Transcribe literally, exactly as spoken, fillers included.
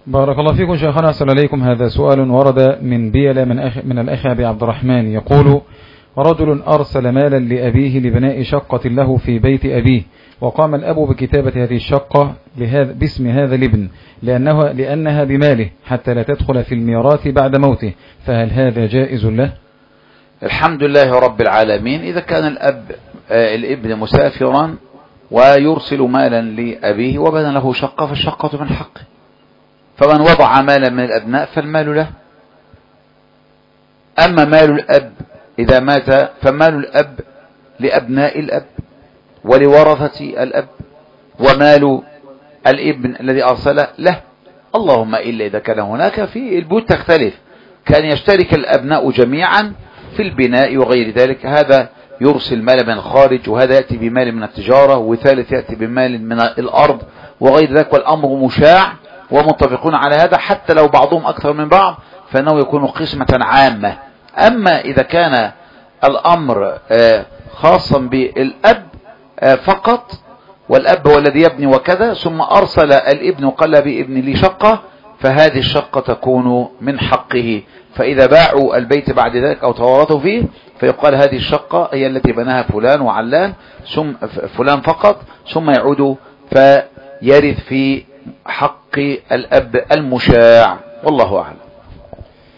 بارك الله فيكم شيخنا، أحسن إليكم. هذا سؤال ورد من بيلة من, أخ من الأخ أبي عبد الرحمن، يقول: رجل أرسل مالا لأبيه لبناء شقة له في بيت أبيه، وقام الأب بكتابة هذه الشقة بهذا باسم هذا الابن لأنه لأنها بماله حتى لا تدخل في الميراث بعد موته، فهل هذا جائز له؟ الحمد لله رب العالمين. إذا كان الأب آه الابن مسافرا ويرسل مالا لأبيه وبنى له شقة فالشقة من حقه، فمن وضع مالا من الأبناء فالمال له. أما مال الأب إذا مات فمال الأب لأبناء الأب ولورثة الأب، ومال الابن الذي أرسله له. اللهم إلا إذا كان هناك في البيوت تختلف، كان يشترك الأبناء جميعا في البناء وغير ذلك، هذا يرسل مال من الخارج، وهذا يأتي بمال من التجارة، وثالث يأتي بمال من الأرض وغير ذلك، والأمر مشاع ومتفقون على هذا، حتى لو بعضهم أكثر من بعض فإنه يكون قسمة عامة. أما إذا كان الأمر خاصا بالأب فقط، والأب هو الذي يبني وكذا، ثم أرسل الابن قال بابن لي شقة، فهذه الشقة تكون من حقه. فإذا باعوا البيت بعد ذلك أو تورطوا فيه فيقال هذه الشقة هي التي بناها فلان وعلان ثم فلان فقط، ثم يعود فيرث في حق الأب المشاع، والله أعلم.